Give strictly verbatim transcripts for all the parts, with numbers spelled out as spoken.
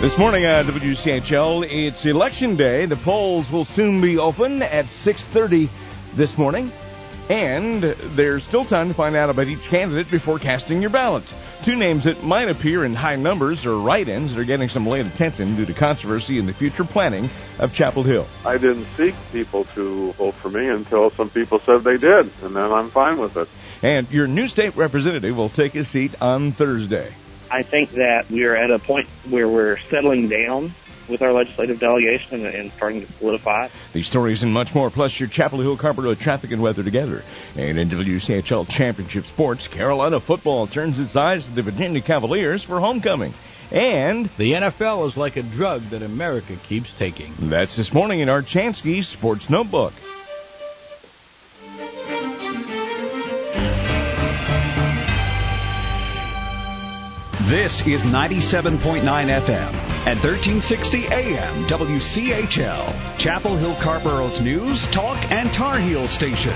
This morning on W C H L, it's Election Day. The polls will soon be open at six thirty this morning. And there's still time to find out about each candidate before casting your ballot. Two names that might appear in high numbers are write-ins that are getting some late attention due to controversy in the future planning of Chapel Hill. I didn't seek people to vote for me until some people said they did, and then I'm fine with it. And your new state representative will take his seat on Thursday. I think that we are at a point where we're settling down with our legislative delegation and, and starting to solidify. These stories and much more, plus your Chapel Hill Carpenter Road traffic and weather together. And in W C H L Championship Sports, Carolina football turns its eyes to the Virginia Cavaliers for homecoming. And the N F L is like a drug that America keeps taking. That's this morning in our Chansky Sports Notebook. This is ninety-seven point nine F M and thirteen sixty A M W C H L, Chapel Hill Carborough's news, talk, and Tar Heel station.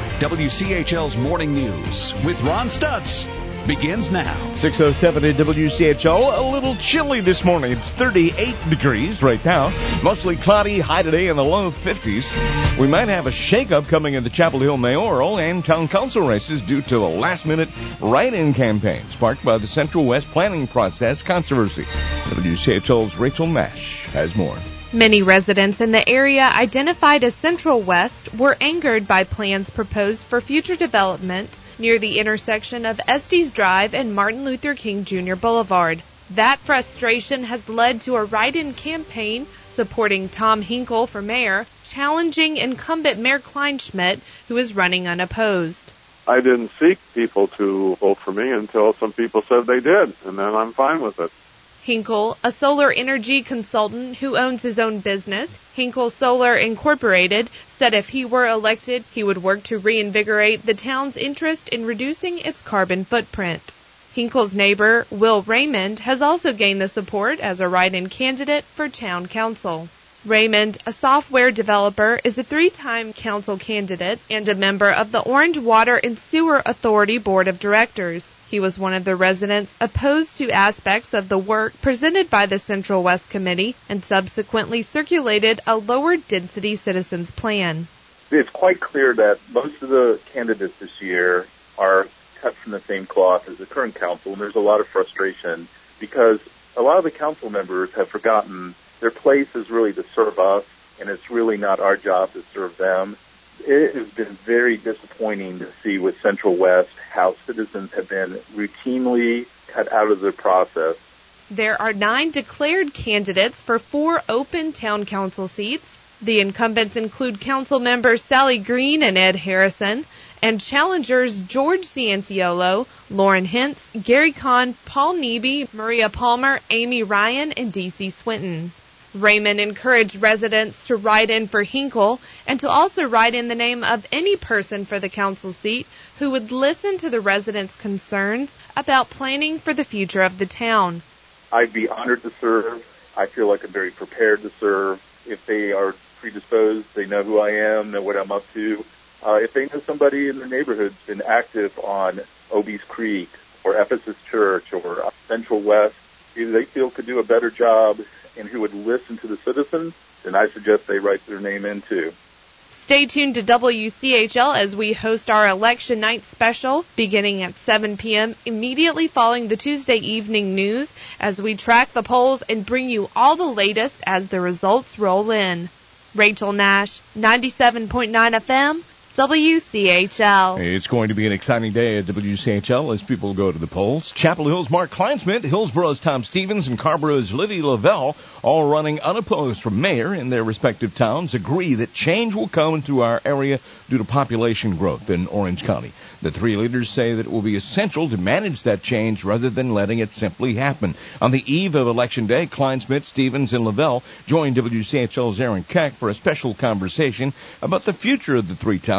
W C H L's Morning News with Ron Stutz begins now. six oh seven at W C H L. A little chilly this morning. It's thirty-eight degrees right now. Mostly cloudy, high today in the low fifties. We might have a shakeup coming in the Chapel Hill mayoral and town council races due to a last-minute write-in campaign sparked by the Central West planning process controversy. W C H L's Rachel Nash has more. Many residents in the area identified as Central West were angered by plans proposed for future development near the intersection of Estes Drive and Martin Luther King Junior Boulevard. That frustration has led to a write-in campaign supporting Tom Hinkle for mayor, challenging incumbent Mayor Kleinschmidt, who is running unopposed. I didn't seek people to vote for me until some people said they did, and then I'm fine with it. Hinkle, a solar energy consultant who owns his own business, Hinkle Solar Incorporated, said if he were elected, he would work to reinvigorate the town's interest in reducing its carbon footprint. Hinkle's neighbor, Will Raymond, has also gained the support as a write-in candidate for town council. Raymond, a software developer, is a three-time council candidate and a member of the Orange Water and Sewer Authority Board of Directors. He was one of the residents opposed to aspects of the work presented by the Central West Committee and subsequently circulated a lower density citizens plan. It's quite clear that most of the candidates this year are cut from the same cloth as the current council, and there's a lot of frustration because a lot of the council members have forgotten their place is really to serve us, and it's really not our job to serve them. It has been very disappointing to see with Central West how citizens have been routinely cut out of the process. There are nine declared candidates for four open town council seats. The incumbents include council members Sally Green and Ed Harrison, and challengers George Cianciolo, Lauren Hintz, Gary Kahn, Paul Neby, Maria Palmer, Amy Ryan, and D C Swinton. Raymond encouraged residents to write in for Hinkle and to also write in the name of any person for the council seat who would listen to the residents' concerns about planning for the future of the town. I'd be honored to serve. I feel like I'm very prepared to serve. If they are predisposed, they know who I am, know what I'm up to. Uh, if they know somebody in their neighborhood's been active on Obie's Creek or Ephesus Church or Central West, who they feel could do a better job and who would listen to the citizens, then I suggest they write their name in too. Stay tuned to W C H L as we host our election night special beginning at seven p.m. immediately following the Tuesday evening news as we track the polls and bring you all the latest as the results roll in. Rachel Nash, ninety-seven point nine F M, W C H L. It's going to be an exciting day at W C H L as people go to the polls. Chapel Hill's Mark Kleinschmidt, Hillsborough's Tom Stevens, and Carborough's Liddy Lavelle, all running unopposed for mayor in their respective towns, agree that change will come into our area due to population growth in Orange County. The three leaders say that it will be essential to manage that change rather than letting it simply happen. On the eve of Election Day, Kleinschmidt, Stevens, and Lavelle joined W C H L's Aaron Keck for a special conversation about the future of the three towns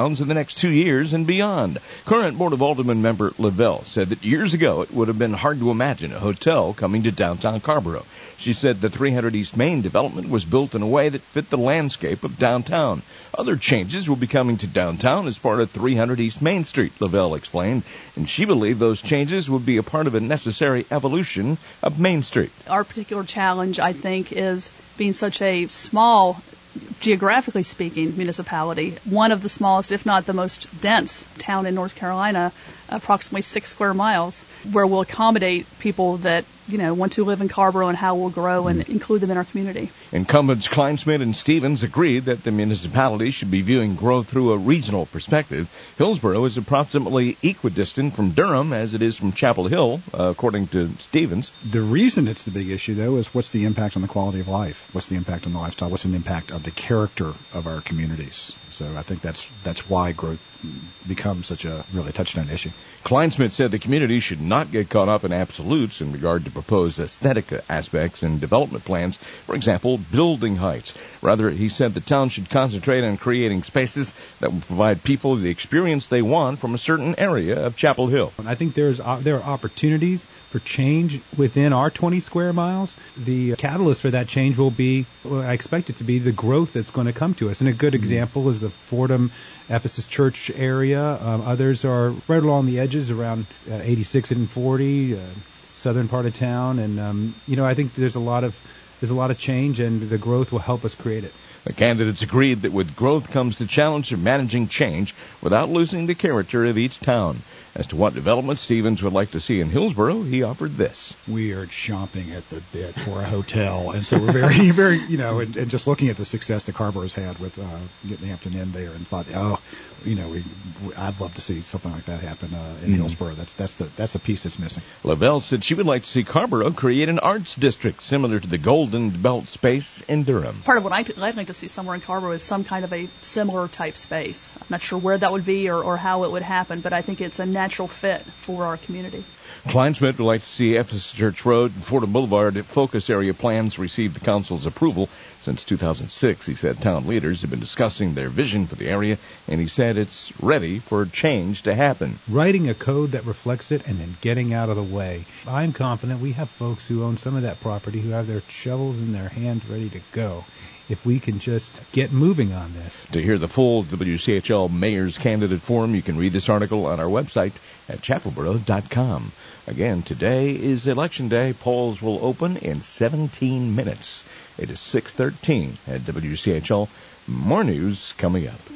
towns in the next two years and beyond. Current Board of Aldermen member Lavelle said that years ago it would have been hard to imagine a hotel coming to downtown Carrboro. She said the three hundred East Main development was built in a way that fit the landscape of downtown. Other changes will be coming to downtown as part of three hundred East Main Street, Lavelle explained, and she believed those changes would be a part of a necessary evolution of Main Street. Our particular challenge, I think, is being such a small, geographically speaking, municipality, one of the smallest, if not the most dense town in North Carolina, approximately six square miles, where we'll accommodate people that, you know, want to live in Carrboro and how we'll grow and include them in our community. Incumbents Kleinsmith and Stevens agreed that the municipality should be viewing growth through a regional perspective. Hillsboro is approximately equidistant from Durham as it is from Chapel Hill, uh, according to Stevens. The reason it's the big issue, though, is what's the impact on the quality of life? What's the impact on the lifestyle? What's the impact of the character of our communities? So I think that's that's why growth becomes such a really touchstone issue. Kleinsmith said the community should not get caught up in absolutes in regard to proposed aesthetic aspects and development plans, for example, building heights. Rather, he said the town should concentrate on creating spaces that will provide people the experience they want from a certain area of Chapel Hill. I think there's uh, there are opportunities for change within our twenty square miles. The catalyst for that change will be, well, I expect it to be, the growth that's going to come to us. And a good mm-hmm. example is the Fordham Ephesus Church area. Um, others are right along the edges around uh, eighty-six and forty, uh, southern part of town. And, um, you know, I think there's a lot of there's a lot of change, and the growth will help us create it. The candidates agreed that with growth comes the challenge of managing change without losing the character of each town. As to what development Stevens would like to see in Hillsboro, he offered this. We are chomping at the bit for a hotel, and so we're very, very, you know, and, and just looking at the success that Carrboro's had with uh, getting Hampton Inn there, and thought, oh, you know, we, we, I'd love to see something like that happen uh, in mm-hmm. Hillsboro. That's that's the that's a piece that's missing. Lavelle said she would like to see Carrboro create an arts district similar to the Golden Belt space in Durham. Part of what I'd, I'd like to see somewhere in Carrboro is some kind of a similar type space. I'm not sure where that would be or, or how it would happen, but I think it's a natural fit for our community. Kleinsmith would like to see Ephesus Church Road and Fordham Boulevard focus area plans receive the council's approval. Since two thousand six, he said town leaders have been discussing their vision for the area, and he said it's ready for change to happen. Writing a code that reflects it and then getting out of the way. I'm confident we have folks who own some of that property who have their shovels in their hands ready to go. If we can just get moving on this. To hear the full W C H L Mayor's Candidate Forum, you can read this article on our website at chapelboro dot com. Again, today is Election Day. Polls will open in seventeen minutes. It is six thirteen at W C H L. More news coming up.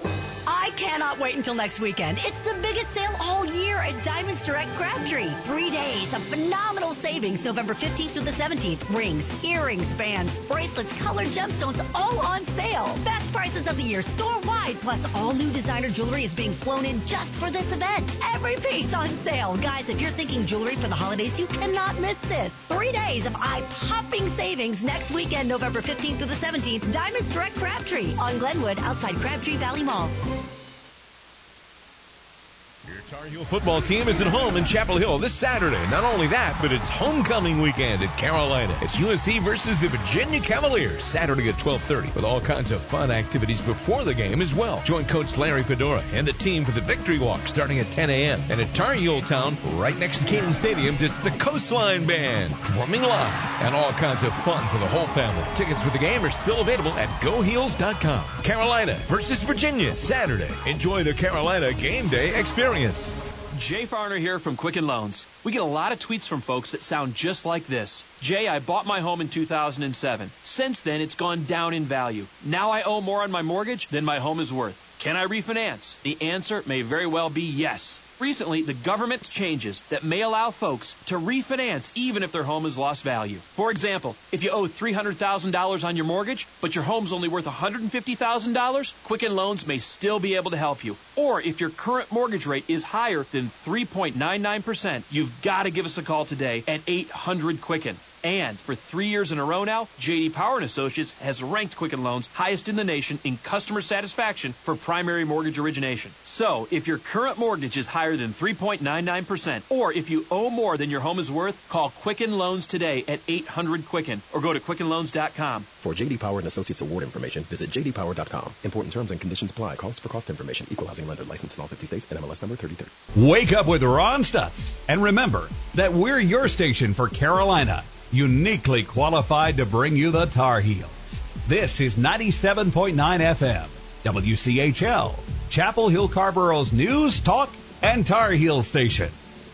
I cannot wait until next weekend. It's the biggest sale all year at Diamonds Direct Crabtree. Three days of phenomenal savings, November fifteenth through the seventeenth. Rings, earrings, bands, bracelets, colored gemstones, all on sale. Best prices of the year store-wide, plus all new designer jewelry is being flown in just for this event. Every piece on sale. Guys, if you're thinking jewelry for the holidays, you cannot miss this. Three days of eye-popping savings next weekend, November fifteenth through the seventeenth. Diamonds Direct Crabtree on Glenwood, outside Crabtree Valley Mall. Your Tar Heel football team is at home in Chapel Hill this Saturday. Not only that, but it's homecoming weekend at Carolina. It's U S C versus the Virginia Cavaliers, Saturday at twelve thirty, with all kinds of fun activities before the game as well. Join Coach Larry Fedora and the team for the Victory Walk starting at ten a.m. And at Tar Heel Town, right next to Kenan Stadium, it's the Coastline Band, drumming live, and all kinds of fun for the whole family. Tickets for the game are still available at go heels dot com. Carolina versus Virginia, Saturday. Enjoy the Carolina game day experience. Jay Farner here from Quicken Loans. We get a lot of tweets from folks that sound just like this. Jay, I bought my home in two thousand seven. Since then, it's gone down in value. Now I owe more on my mortgage than my home is worth. Can I refinance? The answer may very well be yes. Recently, the government's changes that may allow folks to refinance even if their home has lost value. For example, if you owe three hundred thousand dollars on your mortgage, but your home's only worth one hundred fifty thousand dollars, Quicken Loans may still be able to help you. Or if your current mortgage rate is higher than than three point nine nine percent, you've got to give us a call today at eight hundred Quicken. And for three years in a row now, J D Power and Associates has ranked Quicken Loans highest in the nation in customer satisfaction for primary mortgage origination. So, if your current mortgage is higher than three point nine nine percent, or if you owe more than your home is worth, call Quicken Loans today at eight hundred Quicken or go to quicken loans dot com. For J D Power and Associates award information, visit j d power dot com. Important terms and conditions apply. Calls for cost information. Equal housing lender. Licensed in all fifty states. N M L S number thirty thirty. Wake up with Ron Stutz. And remember that we're your station for Carolina, uniquely qualified to bring you the Tar Heels. This is ninety-seven point nine F M, W C H L, Chapel Hill Carborough's news, talk, and Tar Heel station.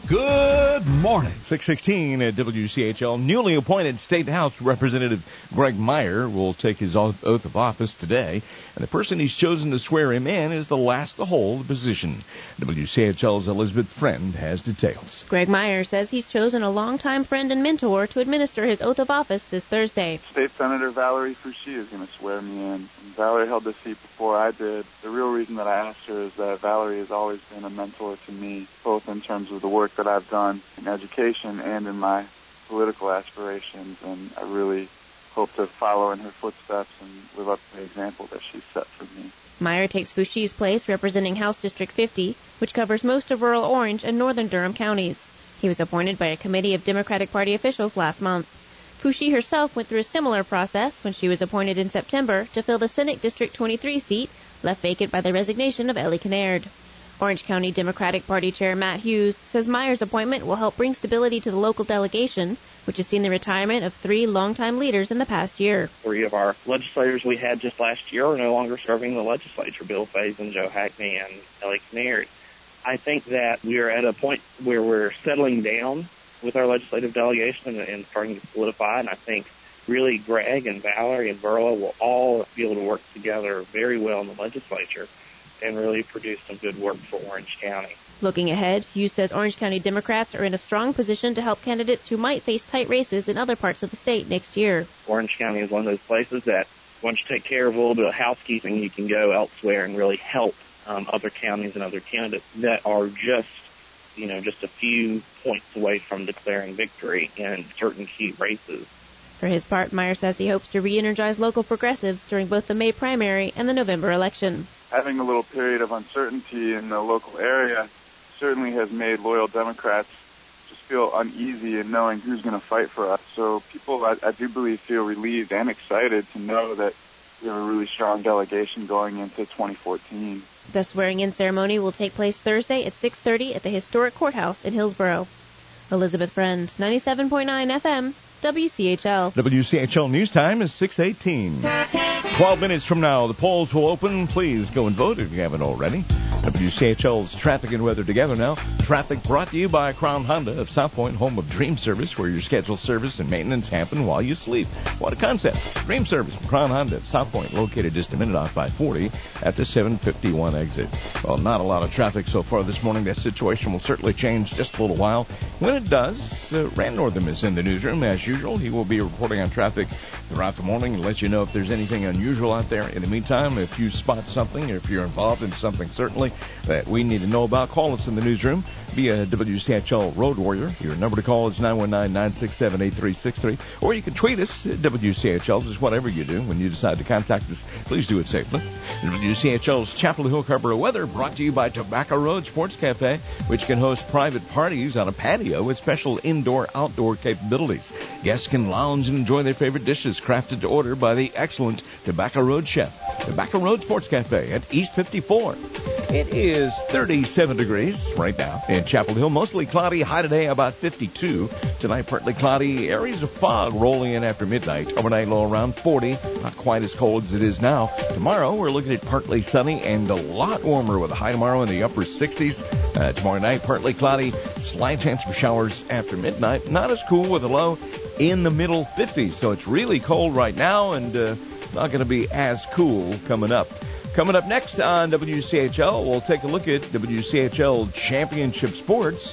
Good morning. six sixteen at W C H L. Newly appointed State House Representative Greg Meyer will take his oath of office today, and the person he's chosen to swear him in is the last to hold the position. W C H L's Elizabeth Friend has details. Greg Meyer says he's chosen a longtime friend and mentor to administer his oath of office this Thursday. State Senator Valerie Foushee is going to swear me in. Valerie held this seat before I did. The real reason that I asked her is that Valerie has always been a mentor to me, both in terms of the work that I've done in education and in my political aspirations, and I really hope to follow in her footsteps and live up to the example that she set for me. Meyer takes Foushee's place representing House District fifty, which covers most of rural Orange and northern Durham counties. He was appointed by a committee of Democratic Party officials last month. Foushee herself went through a similar process when she was appointed in September to fill the Senate District twenty-three seat, left vacant by the resignation of Ellie Kinnaird. Orange County Democratic Party Chair Matt Hughes says Meyer's appointment will help bring stability to the local delegation, which has seen the retirement of three longtime leaders in the past year. Three of our legislators we had just last year are no longer serving the legislature, Bill Faison, Joe Hackney, and Ellie Kinnaird. I think that we are at a point where we're settling down with our legislative delegation and, and starting to solidify, and I think really Greg and Valerie and Burla will all be able to work together very well in the legislature and really produce some good work for Orange County. Looking ahead, Hughes says Orange County Democrats are in a strong position to help candidates who might face tight races in other parts of the state next year. Orange County is one of those places that once you take care of a little bit of housekeeping, you can go elsewhere and really help um, other counties and other candidates that are just, you know, just a few points away from declaring victory in certain key races. For his part, Meyer says he hopes to re-energize local progressives during both the May primary and the November election. Having a little period of uncertainty in the local area certainly has made loyal Democrats just feel uneasy in knowing who's going to fight for us. So people, I, I do believe, feel relieved and excited to know that we have a really strong delegation going into twenty fourteen. The swearing-in ceremony will take place Thursday at six thirty at the historic courthouse in Hillsboro. Elizabeth Friend, ninety-seven point nine F M, W C H L. W C H L News Time is six eighteen. Twelve minutes from now, the polls will open. Please go and vote if you haven't already. W C H L's traffic and weather together now. Traffic brought to you by Crown Honda of South Point, home of Dream Service, where your scheduled service and maintenance happen while you sleep. What a concept. Dream Service from Crown Honda of South Point, located just a minute off five forty at the seven fifty-one exit. Well, not a lot of traffic so far this morning. That situation will certainly change just a little while. When it does, uh, Rand Northam is in the newsroom as usual. He will be reporting on traffic throughout the morning and let you know if there's anything unusual out there. In the meantime, if you spot something, or if you're involved in something certainly that we need to know about, call us in the newsroom via W C H L Road Warrior. Your number to call is nine one nine, nine six seven, eight three six three, or you can tweet us at W C H L. Just whatever you do when you decide to contact us, please do it safely. W C H L's Chapel Hill Carrboro weather brought to you by Tobacco Road Sports Cafe, which can host private parties on a patio with special indoor-outdoor capabilities. Guests can lounge and enjoy their favorite dishes crafted to order by the excellent Tobacco Road chef. Tobacco Road Sports Cafe at East fifty-four. It is thirty-seven degrees right now in Chapel Hill. Mostly cloudy, high today about fifty-two. Tonight, partly cloudy, areas of fog rolling in after midnight. Overnight low around forty, not quite as cold as it is now. Tomorrow, we're looking at partly sunny and a lot warmer with a high tomorrow in the upper sixties. Uh, tomorrow night, partly cloudy, slight chance for showers after midnight. Not as cool with a low in the middle fifties. So it's really cold right now and uh, not going to be as cool coming up. Coming up next on W C H L, we'll take a look at W C H L Championship Sports.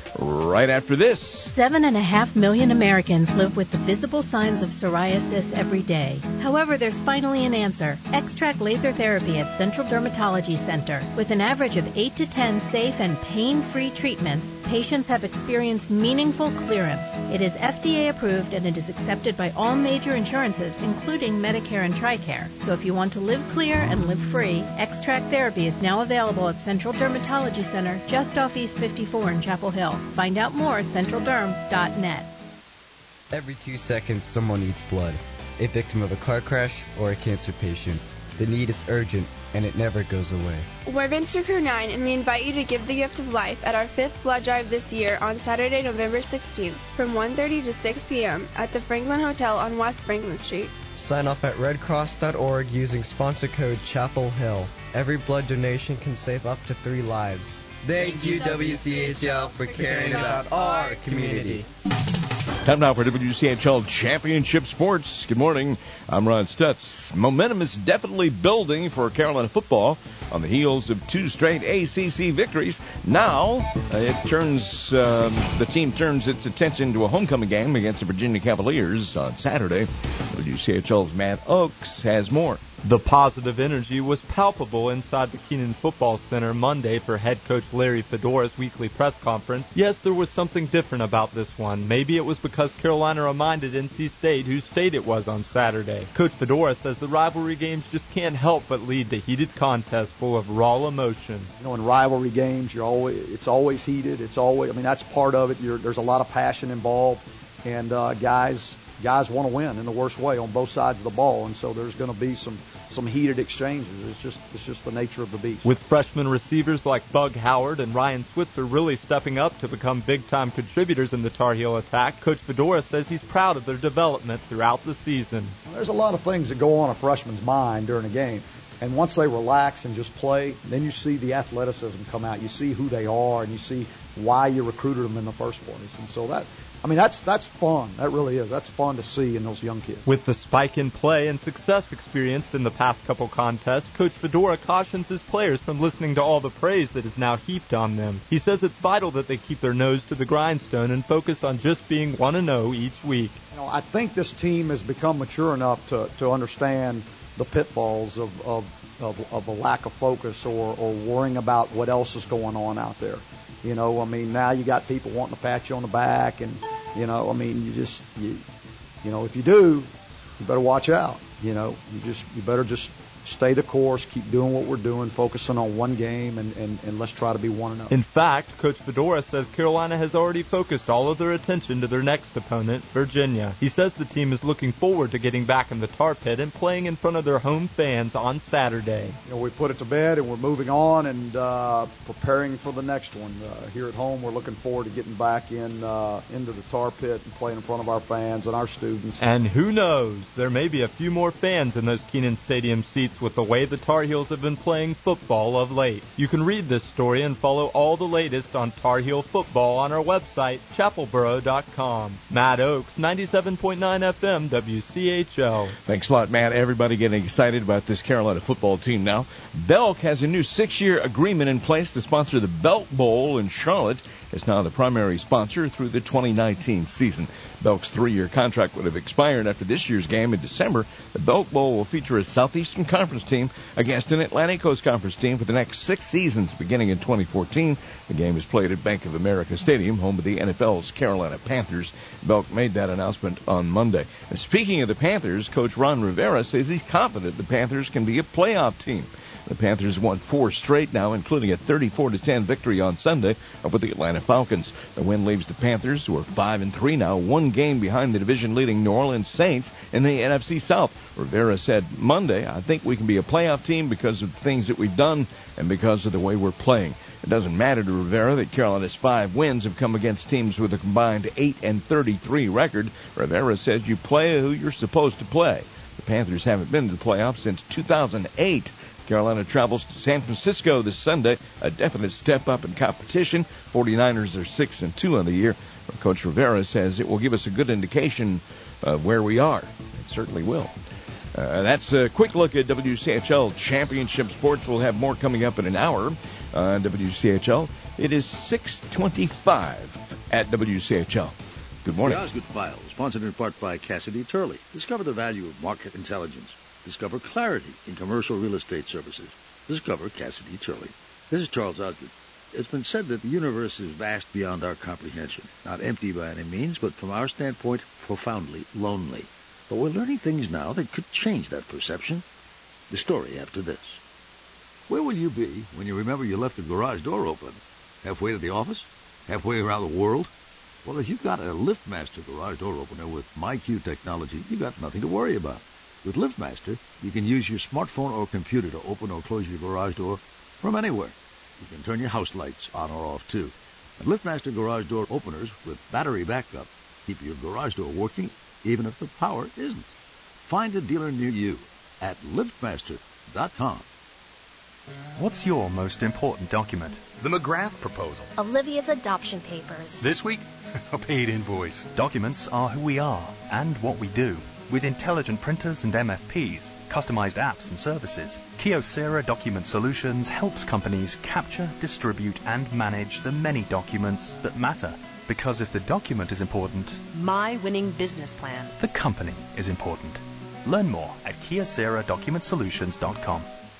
right after this. Seven and a half million Americans live with the visible signs of psoriasis every day. However, there's finally an answer. X-Track Laser Therapy at Central Dermatology Center. With an average of eight to ten safe and pain-free treatments, patients have experienced meaningful clearance. It is F D A approved and it is accepted by all major insurances, including Medicare and TRICARE. So if you want to live clear and live free, X-Track Therapy is now available at Central Dermatology Center, just off East fifty-four in Chapel Hill. Find out more at central derm dot net. Every two seconds, someone needs blood. A victim of a car crash or a cancer patient. The need is urgent, and it never goes away. We're Venture Crew nine, and we invite you to give the gift of life at our fifth blood drive this year on Saturday, November sixteenth, from one thirty to six p.m. at the Franklin Hotel on West Franklin Street. Sign up at red cross dot org using sponsor code Chapel Hill. Every blood donation can save up to three lives. Thank you, W C H L, for caring about our community. Time now for W C H L Championship Sports. Good morning. I'm Ron Stutz. Momentum is definitely building for Carolina football on the heels of two straight A C C victories. Now uh, it turns um, the team turns its attention to a homecoming game against the Virginia Cavaliers on Saturday. W C H L's Matt Oakes has more. The positive energy was palpable inside the Kenan Football Center Monday for head coach Larry Fedora's weekly press conference. Yes, there was something different about this one. Maybe it was because Carolina reminded N C State whose state it was on Saturday. Coach Fedora says the rivalry games just can't help but lead to heated contests full of raw emotion. You know, in rivalry games, you're always it's always heated. It's always, I mean, that's part of it. You're, there's a lot of passion involved, and uh, guys. Guys want to win in the worst way on both sides of the ball, and so there's going to be some, some heated exchanges. It's just it's just the nature of the beast. With freshman receivers like Bug Howard and Ryan Switzer really stepping up to become big-time contributors in the Tar Heel attack, Coach Fedora says he's proud of their development throughout the season. There's a lot of things that go on a freshman's mind during a game. And once they relax and just play, then you see the athleticism come out. You see who they are, and you see why you recruited them in the first place. And so that, I mean, that's that's fun. That really is. That's fun to see in those young kids. With the spike in play and success experienced in the past couple contests, Coach Fedora cautions his players from listening to all the praise that is now heaped on them. He says it's vital that they keep their nose to the grindstone and focus on just being one and oh each week. You know, I think this team has become mature enough to, to understand the pitfalls of, of, of, of a lack of focus or, or worrying about what else is going on out there. You know, I mean, now you got people wanting to pat you on the back, and, you know, I mean, you just, you, you know, if you do, you better watch out. You know, you just, you better just stay the course, keep doing what we're doing, focusing on one game, and, and, and let's try to be one and oh. In fact, Coach Fedora says Carolina has already focused all of their attention to their next opponent, Virginia. He says the team is looking forward to getting back in the tar pit and playing in front of their home fans on Saturday. You know, we put it to bed and we're moving on and uh, preparing for the next one. Uh, here at home, we're looking forward to getting back in uh, into the tar pit and playing in front of our fans and our students. And who knows, there may be a few more fans in those Kenan Stadium seats with the way the Tar Heels have been playing football of late. You can read this story and follow all the latest on Tar Heel football on our website, chapel boro dot com. Matt Oakes, ninety-seven point nine F M, W C H L. Thanks a lot, Matt. Everybody getting excited about this Carolina football team now. Belk has a new six-year agreement in place to sponsor the Belk Bowl in Charlotte. It's now the primary sponsor through the twenty nineteen season. Belk's three-year contract would have expired after this year's game in December. The Belk Bowl will feature a Southeastern Conference team against an Atlantic Coast Conference team for the next six seasons, beginning in twenty fourteen. The game is played at Bank of America Stadium, home of the N F L's Carolina Panthers. Belk made that announcement on Monday. And speaking of the Panthers, Coach Ron Rivera says he's confident the Panthers can be a playoff team. The Panthers won four straight now, including a thirty-four to ten victory on Sunday over the Atlanta Falcons. The win leaves the Panthers, who are five and three now, one game behind the division-leading New Orleans Saints in the N F C South. Rivera said Monday, I think we can be a playoff team because of the things that we've done and because of the way we're playing. It doesn't matter to Rivera that Carolina's five wins have come against teams with a combined eight and thirty-three record. Rivera says you play who you're supposed to play. The Panthers haven't been to the playoffs since two thousand eight. Carolina travels to San Francisco this Sunday, a definite step up in competition. forty-niners are six and two on the year. Coach Rivera says it will give us a good indication of where we are. It certainly will. Uh, that's a quick look at W C H L Championship Sports. We'll have more coming up in an hour. on W C H L. It is six twenty-five at W C H L. Good morning. The Osgood File, sponsored in part by Cassidy Turley. Discover the value of market intelligence. Discover clarity in commercial real estate services. Discover Cassidy Turley. This is Charles Osgood. It's been said that the universe is vast beyond our comprehension. Not empty by any means, but from our standpoint, profoundly lonely. But we're learning things now that could change that perception. The story after this. Where will you be when you remember you left the garage door open? Halfway to the office? Halfway around the world? Well, if you've got a LiftMaster garage door opener with MyQ technology, you've got nothing to worry about. With LiftMaster, you can use your smartphone or computer to open or close your garage door from anywhere. You can turn your house lights on or off, too. And LiftMaster garage door openers with battery backup keep your garage door working even if the power isn't. Find a dealer near you at lift master dot com. What's your most important document? The McGrath proposal. Olivia's adoption papers. This week, a paid invoice. Documents are who we are and what we do. With intelligent printers and M F Ps, customized apps and services, Kyocera Document Solutions helps companies capture, distribute, and manage the many documents that matter. Because if the document is important, my winning business plan, the company is important. Learn more at kyocera document solutions dot com.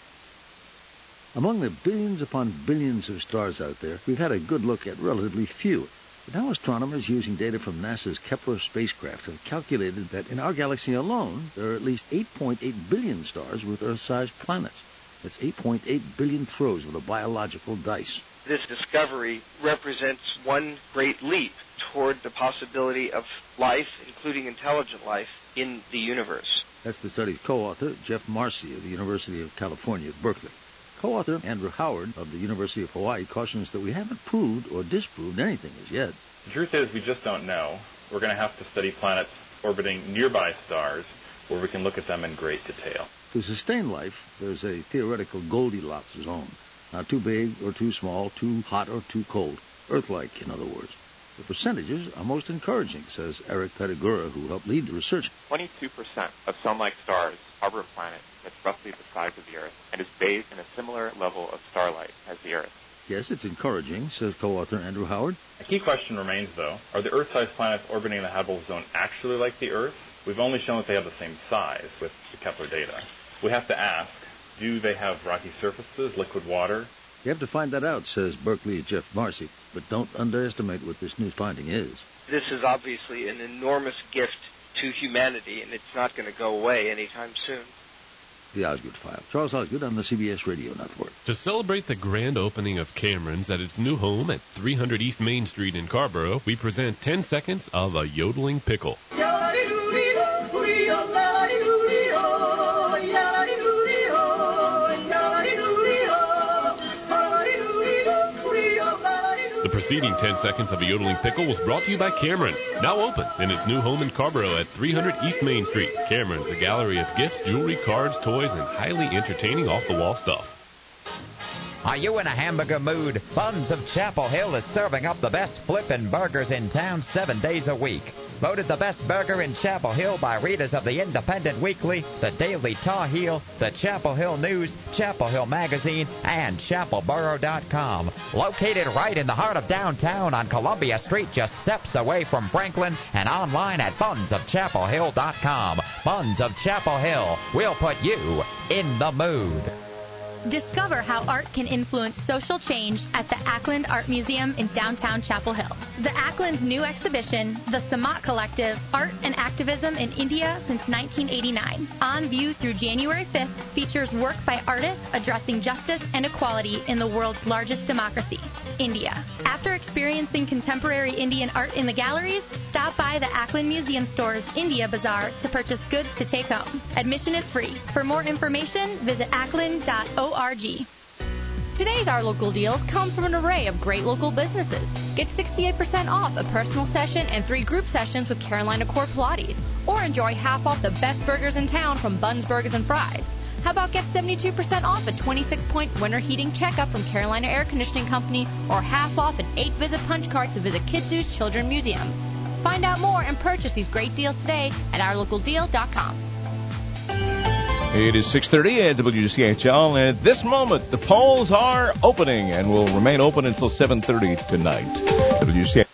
Among the billions upon billions of stars out there, we've had a good look at relatively few. But now astronomers using data from NASA's Kepler spacecraft have calculated that in our galaxy alone, there are at least eight point eight billion stars with Earth-sized planets. That's eight point eight billion throws of the biological dice. This discovery represents one great leap toward the possibility of life, including intelligent life, in the universe. That's the study's co-author, Jeff Marcy of the University of California at Berkeley. Co-author Andrew Howard of the University of Hawaii cautions that we haven't proved or disproved anything as yet. The truth is we just don't know. We're going to have to study planets orbiting nearby stars where we can look at them in great detail. To sustain life, there's a theoretical Goldilocks zone. Not too big or too small, too hot or too cold. Earth-like, in other words. The percentages are most encouraging, says Eric Pettigura, who helped lead the research. twenty-two percent of sun-like stars harbor a planet that's roughly the size of the Earth and is bathed in a similar level of starlight as the Earth. Yes, it's encouraging, says co-author Andrew Howard. A key question remains, though. Are the Earth-sized planets orbiting the habitable zone actually like the Earth? We've only shown that they have the same size with the Kepler data. We have to ask, do they have rocky surfaces, liquid water? You have to find that out, says Berkeley's Jeff Marcy, but don't underestimate what this new finding is. This is obviously an enormous gift to humanity, and it's not going to go away anytime soon. The Osgood File. Charles Osgood on the C B S Radio Network. To celebrate the grand opening of Cameron's at its new home at three hundred East Main Street in Carrboro, we present ten seconds of a yodeling pickle. The preceding ten seconds of a yodeling pickle was brought to you by Cameron's, now open in its new home in Carrboro at three hundred East Main Street. Cameron's, a gallery of gifts, jewelry, cards, toys, and highly entertaining off-the-wall stuff. Are you in a hamburger mood? Buns of Chapel Hill is serving up the best flippin' burgers in town seven days a week. Voted the best burger in Chapel Hill by readers of the Independent Weekly, the Daily Tar Heel, the Chapel Hill News, Chapel Hill Magazine, and chapel boro dot com. Located right in the heart of downtown on Columbia Street, just steps away from Franklin, and online at buns of chapel hill dot com. Buns of Chapel Hill will put you in the mood. Discover how art can influence social change at the Ackland Art Museum in downtown Chapel Hill. The Ackland's new exhibition, The Samat Collective, Art and Activism in India Since nineteen eighty-nine, on view through January fifth, features work by artists addressing justice and equality in the world's largest democracy, India. After experiencing contemporary Indian art in the galleries, stop by the Ackland Museum Store's India Bazaar to purchase goods to take home. Admission is free. For more information, visit ackland dot org. Today's Our Local Deals come from an array of great local businesses. Get sixty-eight percent off a personal session and three group sessions with Carolina Core Pilates. Or enjoy half off the best burgers in town from Buns Burgers and Fries. How about get seventy-two percent off a twenty-six point winter heating checkup from Carolina Air Conditioning Company, or half off an eight visit punch card to visit Kidzu's Children's Museum. Find out more and purchase these great deals today at our local deal dot com. It is six thirty at W C H L, and at this moment, the polls are opening and will remain open until seven thirty tonight. W C H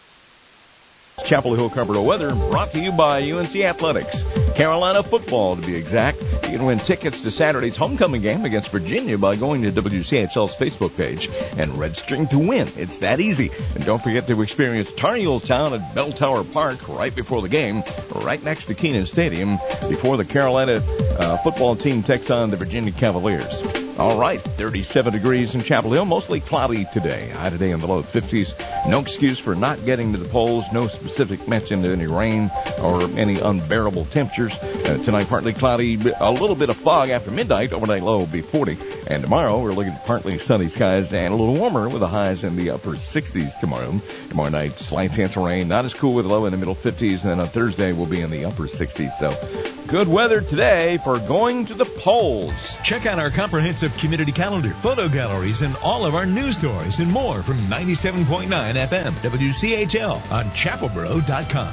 L Chapel Hill Carpenter weather brought to you by U N C Athletics. Carolina football, to be exact. You can win tickets to Saturday's homecoming game against Virginia by going to W C H L's Facebook page and registering to win. It's that easy. And don't forget to experience Tar Heel Town at Bell Tower Park right before the game, right next to Kenan Stadium, before the Carolina uh, football team takes on the Virginia Cavaliers. All right, thirty-seven degrees in Chapel Hill, mostly cloudy today. High today in the low fifties. No excuse for not getting to the polls. No specific mention of any rain or any unbearable temperatures. Uh, tonight, partly cloudy, a little bit of fog after midnight. Overnight low will be forty. And tomorrow, we're looking at partly sunny skies and a little warmer with the highs in the upper sixties tomorrow. Tomorrow night, slight chance of rain. Not as cool with a low in the middle fifties. And then on Thursday, we'll be in the upper sixties. So good weather today for going to the polls. Check out our comprehensive community calendar, photo galleries, and all of our news stories and more from ninety-seven point nine F M W C H L on chapel boro dot com.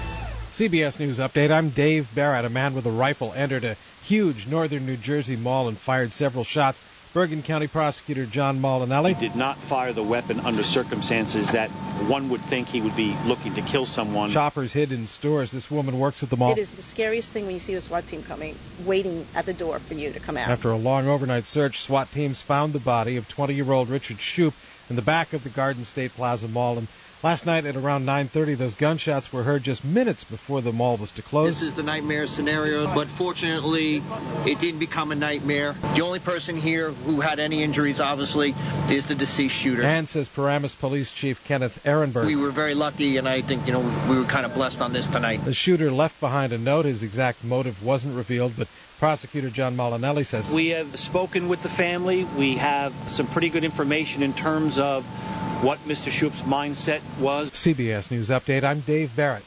C B S News Update. I'm Dave Barrett. A man with a rifle entered a huge northern New Jersey mall and fired several shots. Bergen County Prosecutor John Molinelli He did not fire the weapon under circumstances that one would think he would be looking to kill someone. Shoppers hid in stores. This woman works at the mall. It is the scariest thing when you see the SWAT team coming, waiting at the door for you to come out. After a long overnight search, SWAT teams found the body of twenty-year-old Richard Shoup in the back of the Garden State Plaza Mall. And last night at around nine thirty, those gunshots were heard just minutes before the mall was to close. This is the nightmare scenario, but fortunately, it didn't become a nightmare. The only person here who had any injuries, obviously, is the deceased shooter. And, says Paramus Police Chief Kenneth Ehrenberg, we were very lucky, and I think, you know, we were kind of blessed on this tonight. The shooter left behind a note. His exact motive wasn't revealed, but Prosecutor John Molinelli says, we have spoken with the family. We have some pretty good information in terms of what Mister Shoup's mindset was. C B S News Update. I'm Dave Barrett.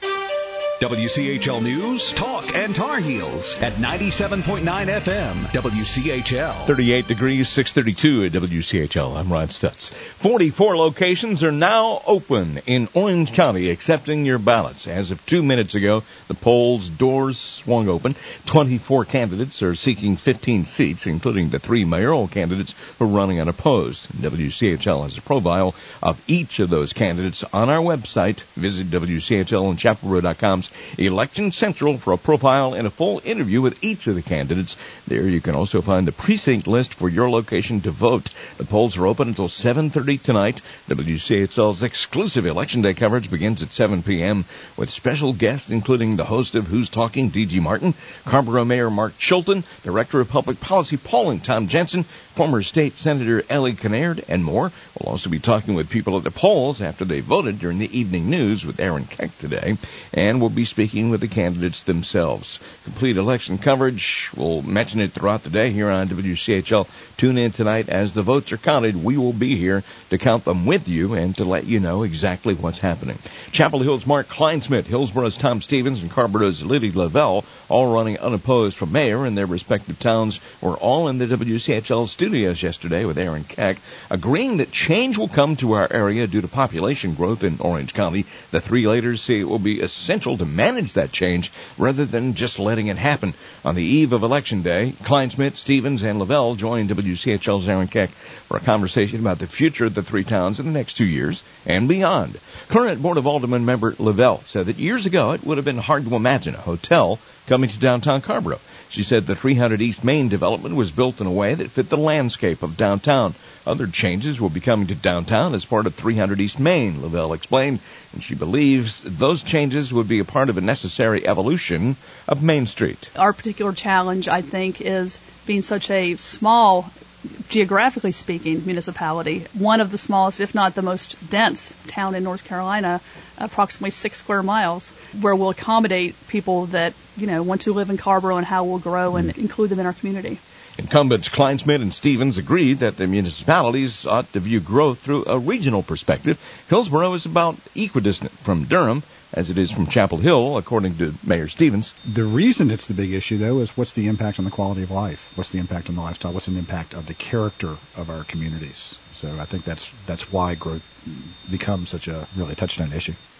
W C H L News, Talk, and Tar Heels at ninety-seven point nine F M, W C H L. thirty-eight degrees, six thirty-two at W C H L. I'm Ron Stutz. forty-four locations are now open in Orange County accepting your ballots. As of two minutes ago, the polls doors swung open. twenty-four candidates are seeking fifteen seats, including the three mayoral candidates who are running unopposed. W C H L has a profile of each of those candidates on our website. Visit W C H L and chapel boro dot com's Election Central for a profile and a full interview with each of the candidates. There you can also find the precinct list for your location to vote. The polls are open until seven thirty tonight. W C H L's exclusive Election Day coverage begins at seven p.m. with special guests including the host of Who's Talking, D G Martin, Carrboro Mayor Mark Chilton, Director of Public Policy Polling Tom Jensen, former State Senator Ellie Kinnaird, and more. We'll also be talking with people at the polls after they voted during the evening news with Aaron Keck today, and we'll be speaking with the candidates themselves. Complete election coverage, we'll mention it throughout the day here on W C H L. Tune in tonight as the votes are counted. We will be here to count them with you and to let you know exactly what's happening. Chapel Hill's Mark Kleinsmith, Hillsboro's Tom Stevens, and Carrboro's Liddy Lavelle, all running unopposed for mayor in their respective towns, were all in the W C H L studios yesterday with Aaron Keck, agreeing that change will come to our area due to population growth in Orange County. The three leaders say it will be essential to manage that change rather than just letting it happen. On the eve of Election Day, Kleinsmith, Stevens, and Lavelle joined W C H L's Aaron Keck for a conversation about the future of the three towns in the next two years and beyond. Current Board of Alderman member Lavelle said that years ago it would have been hard to imagine a hotel coming to downtown Carrboro. She said the three hundred East Main development was built in a way that fit the landscape of downtown. Other changes will be coming to downtown as part of three hundred East Main, Lavelle explained, and she believes those changes would be a part of a necessary evolution of Main Street. Our particular challenge, I think, is being such a small, geographically speaking, municipality, one of the smallest, if not the most dense town in North Carolina, approximately six square miles, where we'll accommodate people that, you know, want to live in Carrboro and how we'll grow and include them in our community. Incumbents Kleinsmith and Stevens agreed that the municipalities ought to view growth through a regional perspective. Hillsboro is about equidistant from Durham as it is from Chapel Hill, according to Mayor Stevens. The reason it's the big issue, though, is what's the impact on the quality of life? What's the impact on the lifestyle? What's the impact of the character of our communities? So I think that's that's why growth becomes such a really touchstone issue.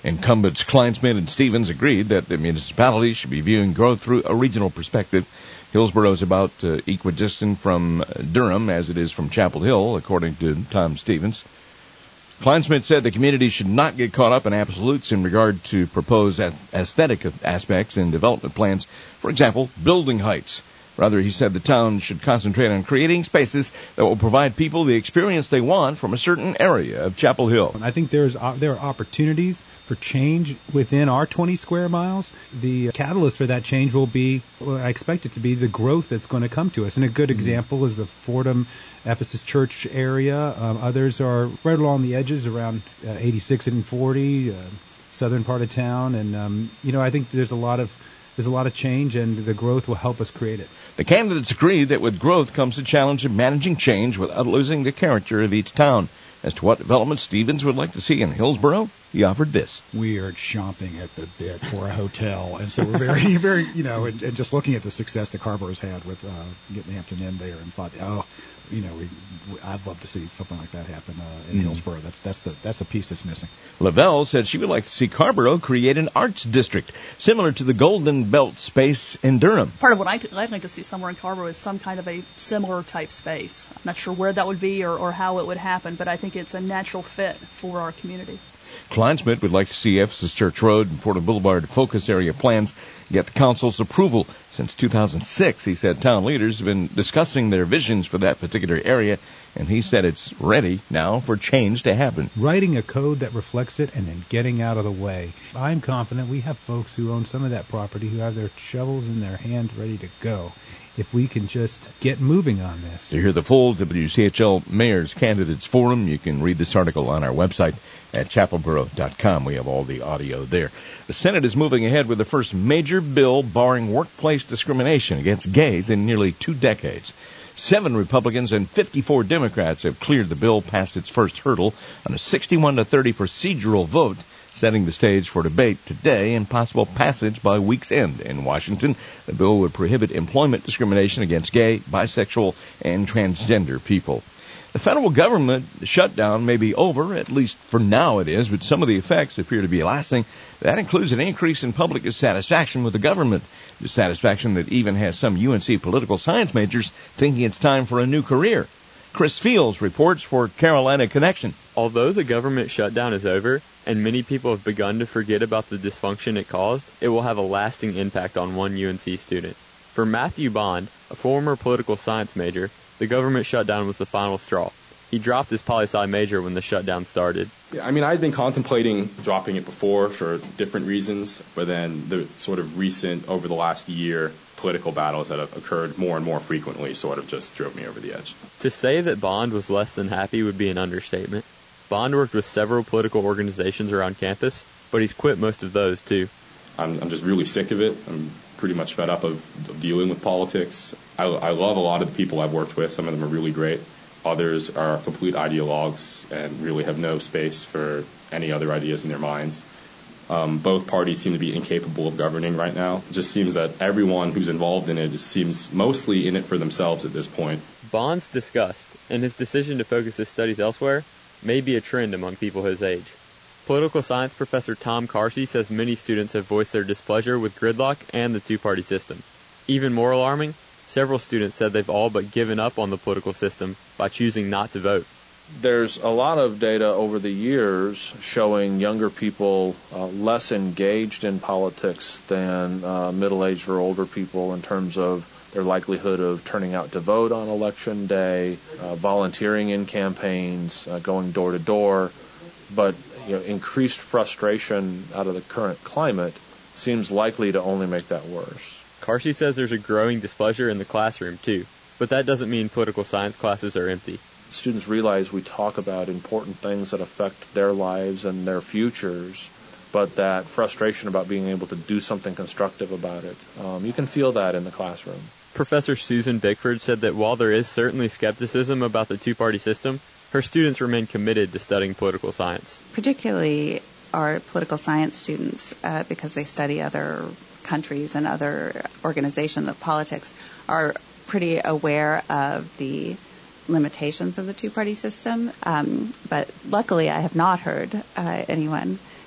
Incumbents Kleinsmith and Stevens agreed that the municipality should be viewing growth through a regional perspective. Hillsborough is about uh, equidistant from Durham as it is from Chapel Hill, according to Tom Stevens. Kleinsmith said the community should not get caught up in absolutes in regard to proposed aesthetic aspects in development plans, for example, building heights. Rather, he said the town should concentrate on creating spaces that will provide people the experience they want from a certain area of Chapel Hill. I think there's uh, there are opportunities for change within our twenty square miles. The catalyst for that change will be, well, I expect it to be the growth that's going to come to us. And a good mm-hmm. example is the Fordham Ephesus Church area. Um, others are right along the edges around uh, eighty-six and forty, uh, southern part of town. And, um, you know, I think there's a lot of There's a lot of change, and the growth will help us create it. The candidates agree that with growth comes the challenge of managing change without losing the character of each town. As to what development Stevens would like to see in Hillsborough, he offered this. We are chomping at the bit for a hotel, and so we're very, very, you know, and, and just looking at the success that Carborough's had with uh, getting Hampton Inn there, and thought, oh, you know, we, we, I'd love to see something like that happen uh, in mm. Hillsborough. That's that's the that's a piece that's missing. Lavelle said she would like to see Carrboro create an arts district similar to the Golden Belt space in Durham. Part of what I'd, I'd like to see somewhere in Carrboro is some kind of a similar type space. I'm not sure where that would be or, or how it would happen, but I think it's a natural fit for our community. Kleinsmith would like to see Ephesus Church Road and Fordham Boulevard focus area plans get the council's approval. Since two thousand six, he said town leaders have been discussing their visions for that particular area, and he said it's ready now for change to happen. Writing a code that reflects it and then getting out of the way. I'm confident we have folks who own some of that property who have their shovels in their hands ready to go. If we can just get moving on this. To hear the full W C H L Mayor's Candidates Forum, you can read this article on our website at chapel borough dot com. We have all the audio there. The Senate is moving ahead with the first major bill barring workplace discrimination against gays in nearly two decades. Seven Republicans and fifty-four Democrats have cleared the bill past its first hurdle on a sixty-one to thirty procedural vote, setting the stage for debate today and possible passage by week's end in Washington. The bill would prohibit employment discrimination against gay, bisexual, and transgender people. The federal government shutdown may be over, at least for now it is, but some of the effects appear to be lasting. That includes an increase in public dissatisfaction with the government, dissatisfaction that even has some U N C political science majors thinking it's time for a new career. Chris Fields reports for Carolina Connection. Although the government shutdown is over, and many people have begun to forget about the dysfunction it caused, it will have a lasting impact on one U N C student. For Matthew Bond, a former political science major, the government shutdown was the final straw. He dropped his poli-sci major when the shutdown started. Yeah, I mean, I'd been contemplating dropping it before for different reasons, but then the sort of recent, over the last year, political battles that have occurred more and more frequently sort of just drove me over the edge. To say that Bond was less than happy would be an understatement. Bond worked with several political organizations around campus, but he's quit most of those too. I'm, I'm just really sick of it. I'm pretty much fed up of, of dealing with politics. I, I love a lot of the people I've worked with. Some of them are really great. Others are complete ideologues and really have no space for any other ideas in their minds. Um, both parties seem to be incapable of governing right now. It just seems that everyone who's involved in it just seems mostly in it for themselves at this point. Bond's disgust and his decision to focus his studies elsewhere may be a trend among people his age. Political science professor Tom Carsey says many students have voiced their displeasure with gridlock and the two-party system. Even more alarming, several students said they've all but given up on the political system by choosing not to vote. There's a lot of data over the years showing younger people uh, less engaged in politics than uh, middle-aged or older people in terms of their likelihood of turning out to vote on election day, uh, volunteering in campaigns, uh, going door to door. But you know, increased frustration out of the current climate seems likely to only make that worse. Carsey says there's a growing displeasure in the classroom, too, but that doesn't mean political science classes are empty. Students realize we talk about important things that affect their lives and their futures, but that frustration about being able to do something constructive about it, um, you can feel that in the classroom. Professor Susan Bickford said that while there is certainly skepticism about the two-party system, her students remain committed to studying political science. Particularly our political science students, uh, because they study other countries and other organizations of politics, are pretty aware of the limitations of the two-party system. Um, but luckily, I have not heard uh, anyone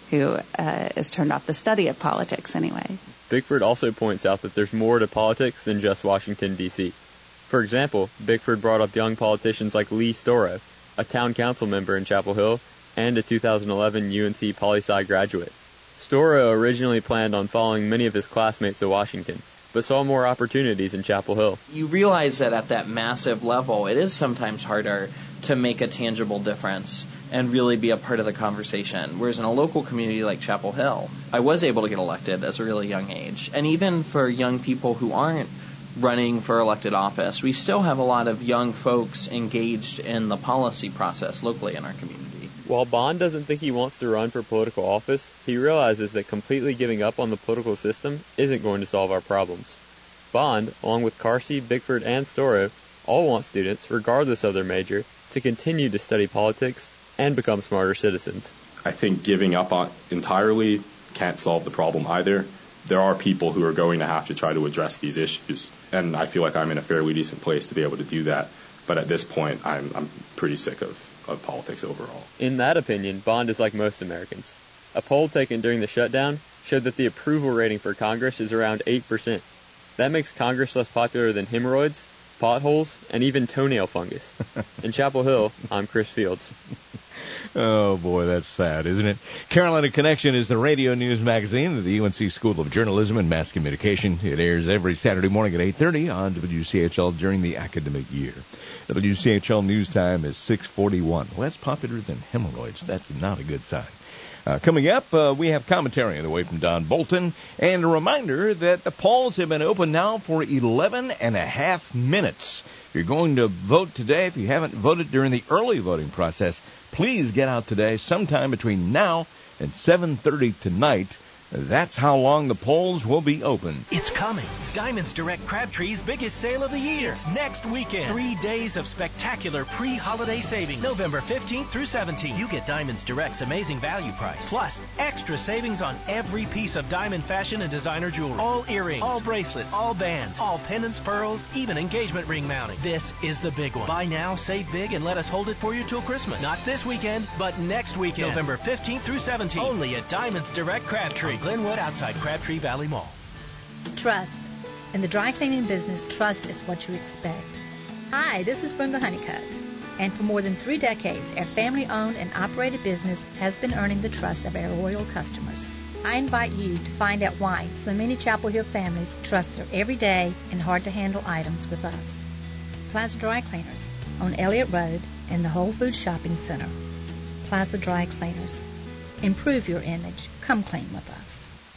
who uh, is turned off the study of politics anyway. Bickford also points out that there's more to politics than just Washington, D C For example, Bickford brought up young politicians like Lee Storo, a town council member in Chapel Hill and a two thousand eleven U N C poli-sci graduate. Storo originally planned on following many of his classmates to Washington, but saw more opportunities in Chapel Hill. You realize that at that massive level, it is sometimes harder to make a tangible difference and really be a part of the conversation. Whereas in a local community like Chapel Hill, I was able to get elected at a really young age. And even for young people who aren't running for elected office, we still have a lot of young folks engaged in the policy process locally in our community. While Bond doesn't think he wants to run for political office, he realizes that completely giving up on the political system isn't going to solve our problems. Bond, along with Carsey, Bickford, and Storo, all want students, regardless of their major, to continue to study politics and become smarter citizens. I think giving up on entirely can't solve the problem either. There are people who are going to have to try to address these issues, and I feel like I'm in a fairly decent place to be able to do that. But at this point, I'm, I'm pretty sick of, of politics overall. In that opinion, Bond is like most Americans. A poll taken during the shutdown showed that the approval rating for Congress is around eight percent. That makes Congress less popular than hemorrhoids, potholes, and even toenail fungus. In Chapel Hill, I'm Chris Fields. Oh, boy, that's sad, isn't it? Carolina Connection is the radio news magazine of the U N C School of Journalism and Mass Communication. It airs every Saturday morning at eight thirty on W C H L during the academic year. W C H L news time is six forty-one. Less popular than hemorrhoids. That's not a good sign. Uh, coming up, uh, we have commentary on the way from Don Bolton, and a reminder that the polls have been open now for eleven and a half minutes. If you're going to vote today, if you haven't voted during the early voting process, please get out today sometime between now and seven thirty tonight. That's how long the polls will be open. It's coming. Diamonds Direct Crabtree's biggest sale of the year. It's next weekend. Three days of spectacular pre-holiday savings. November fifteenth through seventeenth. You get Diamonds Direct's amazing value price. Plus, extra savings on every piece of diamond fashion and designer jewelry. All earrings, all bracelets, all bands, all pendants, pearls, even engagement ring mounting. This is the big one. Buy now, save big, and let us hold it for you till Christmas. Not this weekend, but next weekend. November fifteenth through seventeenth. Only at Diamonds Direct Crabtree. Glenwood outside Crabtree Valley Mall. Trust. In the dry cleaning business, trust is what you expect. Hi, this is Brenda Honeycutt. And for more than three decades, our family-owned and operated business has been earning the trust of our loyal customers. I invite you to find out why so many Chapel Hill families trust their everyday and hard-to-handle items with us. Plaza Dry Cleaners on Elliott Road in the Whole Foods Shopping Center. Plaza Dry Cleaners. Improve your image. Come clean with us.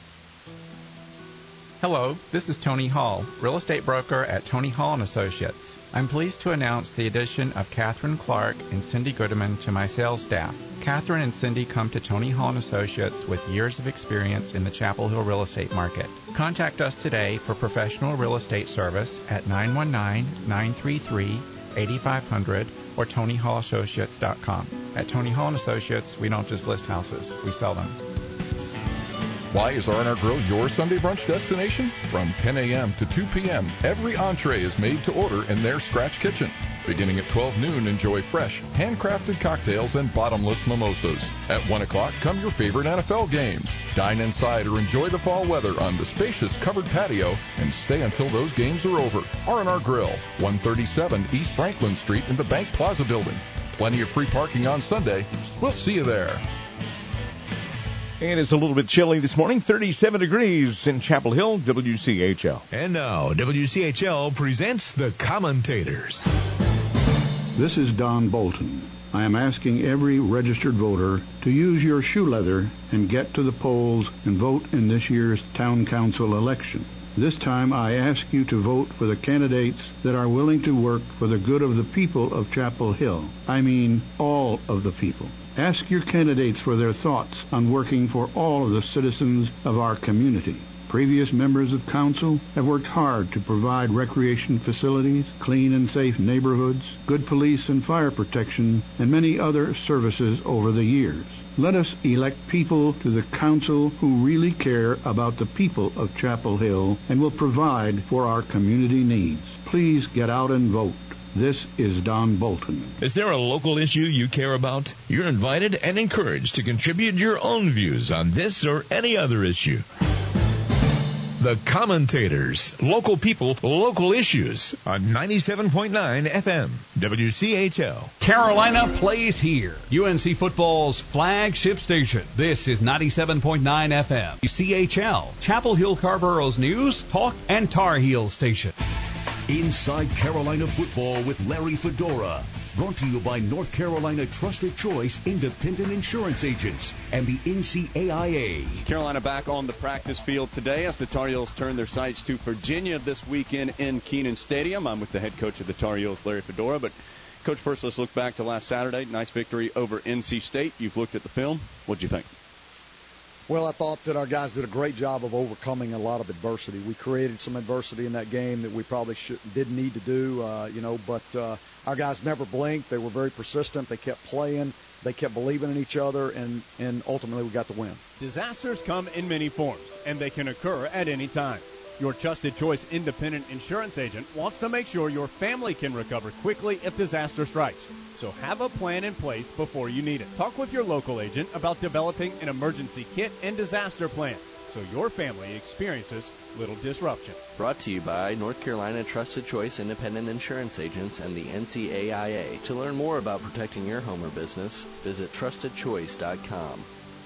Hello, this is Tony Hall, real estate broker at Tony Hall and Associates. I'm pleased to announce the addition of Catherine Clark and Cindy Goodman to my sales staff. Catherine and Cindy come to Tony Hall and Associates with years of experience in the Chapel Hill real estate market. Contact us today for professional real estate service at nine one nine, nine three three, eight five zero zero or tony hall associates dot com. At Tony Hall and Associates, we don't just list houses, we sell them. Why is R and R Grill your Sunday brunch destination? From ten a.m. to two p.m., every entree is made to order in their scratch kitchen. Beginning at twelve noon, enjoy fresh, handcrafted cocktails and bottomless mimosas. At one o'clock, come your favorite N F L games. Dine inside or enjoy the fall weather on the spacious covered patio and stay until those games are over. R and R Grill, one thirty-seven East Franklin Street in the Bank Plaza building. Plenty of free parking on Sunday. We'll see you there. And it's a little bit chilly this morning, thirty-seven degrees in Chapel Hill, W C H L. And now, W C H L presents the commentators. This is Don Bolton. I am asking every registered voter to use your shoe leather and get to the polls and vote in this year's town council election. This time I ask you to vote for the candidates that are willing to work for the good of the people of Chapel Hill. I mean all of the people. Ask your candidates for their thoughts on working for all of the citizens of our community. Previous members of council have worked hard to provide recreation facilities, clean and safe neighborhoods, good police and fire protection, and many other services over the years. Let us elect people to the council who really care about the people of Chapel Hill and will provide for our community needs. Please get out and vote. This is Don Bolton. Is there a local issue you care about? You're invited and encouraged to contribute your own views on this or any other issue. The Commentators, local people, local issues on ninety-seven point nine F M, W C H L. Carolina plays here. U N C football's flagship station. This is ninety-seven point nine F M, W C H L, Chapel Hill Carborough's news, talk, and Tar Heel station. Inside Carolina Football with Larry Fedora. Brought to you by North Carolina Trusted Choice Independent Insurance Agents and the N C A I A. Carolina back on the practice field today as the Tar Heels turn their sights to Virginia this weekend in Kenan Stadium. I'm with the head coach of the Tar Heels, Larry Fedora. But, Coach, first let's look back to last Saturday. Nice victory over N C State. You've looked at the film. What'd you think? Well, I thought that our guys did a great job of overcoming a lot of adversity. We created some adversity in that game that we probably should, didn't need to do, uh, you know, but uh, our guys never blinked. They were very persistent. They kept playing. They kept believing in each other, and, and ultimately we got the win. Disasters come in many forms, and they can occur at any time. Your Trusted Choice Independent Insurance Agent wants to make sure your family can recover quickly if disaster strikes. So have a plan in place before you need it. Talk with your local agent about developing an emergency kit and disaster plan so your family experiences little disruption. Brought to you by North Carolina Trusted Choice Independent Insurance Agents and the N C A I A. To learn more about protecting your home or business, visit trusted choice dot com.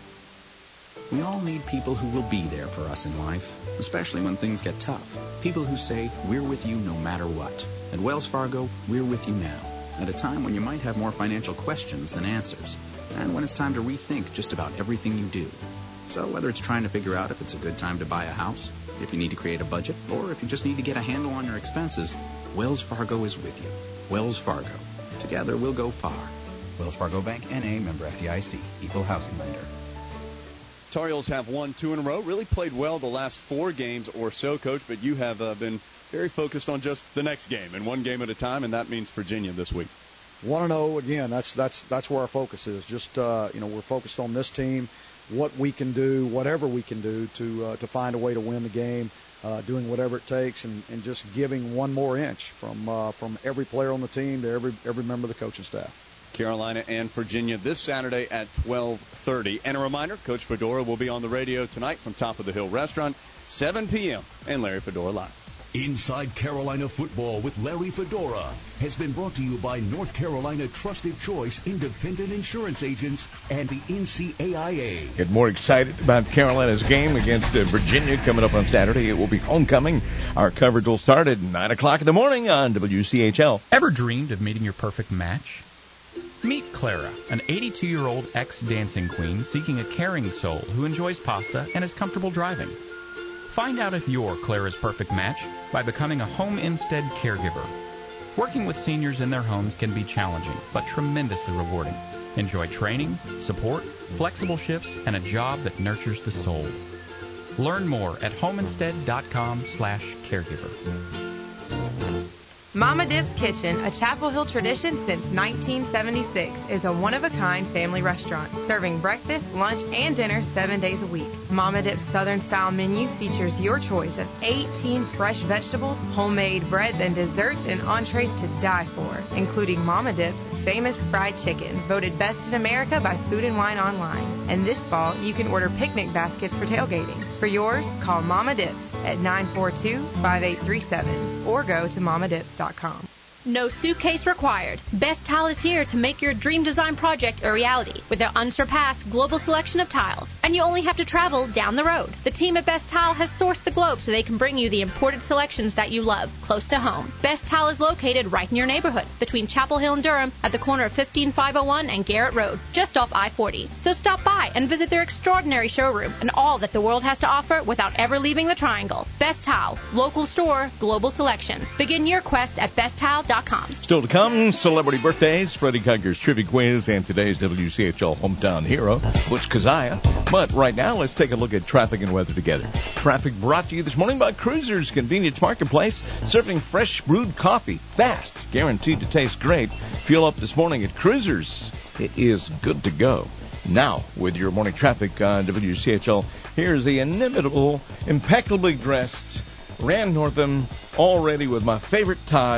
We all need people who will be there for us in life, especially when things get tough. People who say, we're with you no matter what. At Wells Fargo, we're with you now, at a time when you might have more financial questions than answers, and when it's time to rethink just about everything you do. So whether it's trying to figure out if it's a good time to buy a house, if you need to create a budget, or if you just need to get a handle on your expenses, Wells Fargo is with you. Wells Fargo. Together we'll go far. Wells Fargo Bank, N A, member F D I C, equal housing lender. Tar Heels have won two in a row, really played well the last four games or so, Coach, but you have uh, been very focused on just the next game and one game at a time, and that means Virginia this week. one and oh again, that's that's that's where our focus is. Just, uh, you know, we're focused on this team, what we can do, whatever we can do to uh, to find a way to win the game, uh, doing whatever it takes, and, and just giving one more inch from uh, from every player on the team to every every member of the coaching staff. Carolina and Virginia this Saturday at twelve thirty. And a reminder, Coach Fedora will be on the radio tonight from Top of the Hill Restaurant, seven p.m. and Larry Fedora Live. Inside Carolina Football with Larry Fedora has been brought to you by North Carolina Trusted Choice Independent Insurance Agents and the N C A I A. Get more excited about Carolina's game against uh, Virginia coming up on Saturday. It will be homecoming. Our coverage will start at nine o'clock in the morning on W C H L. Ever dreamed of meeting your perfect match? Meet Clara, an eighty-two-year-old ex-dancing queen seeking a caring soul who enjoys pasta and is comfortable driving. Find out if you're Clara's perfect match by becoming a Home Instead caregiver. Working with seniors in their homes can be challenging, but tremendously rewarding. Enjoy training, support, flexible shifts, and a job that nurtures the soul. Learn more at homeinstead.com slash caregiver. Mama Dip's Kitchen, a Chapel Hill tradition since nineteen seventy-six, is a one-of-a-kind family restaurant, serving breakfast, lunch, and dinner seven days a week. Mama Dip's Southern-style menu features your choice of eighteen fresh vegetables, homemade breads, and desserts and entrees to die for, including Mama Dip's famous fried chicken, voted best in America by Food and Wine Online. And this fall, you can order picnic baskets for tailgating. For yours, call Mama Dips at nine four two, five eight three seven or go to mama dips dot com. No suitcase required. Best Tile is here to make your dream design project a reality with their unsurpassed global selection of tiles. And you only have to travel down the road. The team at Best Tile has sourced the globe so they can bring you the imported selections that you love, close to home. Best Tile is located right in your neighborhood, between Chapel Hill and Durham, at the corner of fifteen five oh one and Garrett Road, just off I forty. So stop by and visit their extraordinary showroom and all that the world has to offer without ever leaving the triangle. Best Tile, local store, global selection. Begin your quest at best tile dot com. Still to come, celebrity birthdays, Freddie Kiger's Trivia Quiz, and today's W C H L hometown hero, Butch Keziah. But right now, let's take a look at traffic and weather together. Traffic brought to you this morning by Cruisers Convenience Marketplace, serving fresh brewed coffee, fast, guaranteed to taste great. Fuel up this morning at Cruisers. It is good to go. Now, with your morning traffic on W C H L, here's the inimitable, impeccably dressed Rand Northam, all ready with my favorite tie,